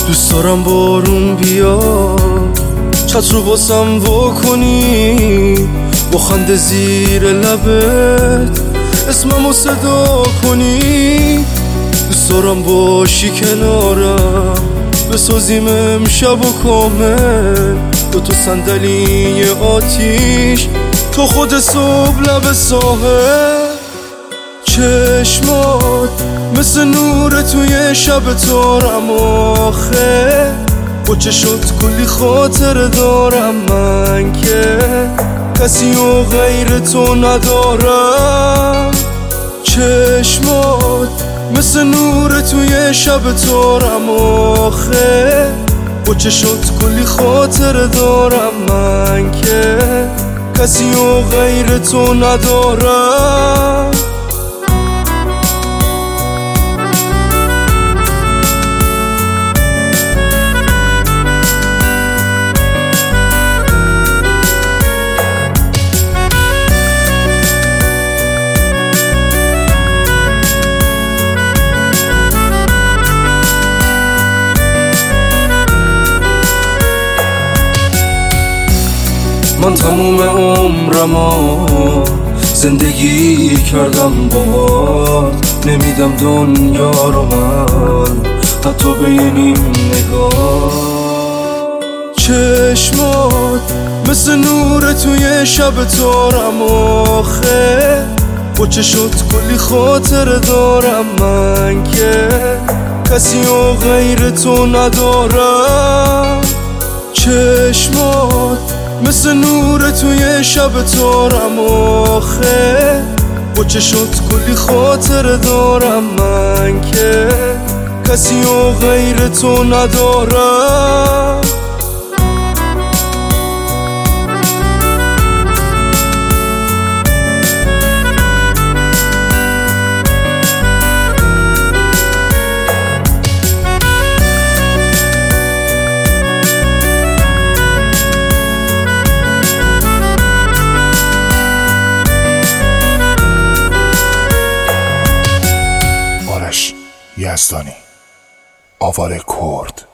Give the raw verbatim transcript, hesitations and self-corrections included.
دوست دارم بارون بیا چتر رو واسم واکنی، با خنده زیر لبت اسممو صدا کنی. دوست دارم باشی کنارم، بسازیم امشب و کامل، دو تا صندلی آتیش تا خود صبح لب ساحل. چشمات مثل نور توی شب تارم آخه، با چشات کلی خاطر دارم من که کسی و غیر تو ندارم. چشمات مثل نور توی شب تارم آخه، با چشات کلی خاطر دارم من که کسی و غیر تو ندارم. من تموم عمرمو زندگی کردم باهات، نمیدم دنیا رو من حتی به یه نیم نگاه. چشمات مثل نور توی شب تارم آخه، با چشات کلی خاطر دارم من که کسی و غیر تو ندارم. چشمات مثل نور توی شب تارم آخه، با چشات کلی خاطر دارم من که کسی و غیر تو ندارم. یزدانی، آواره کرد.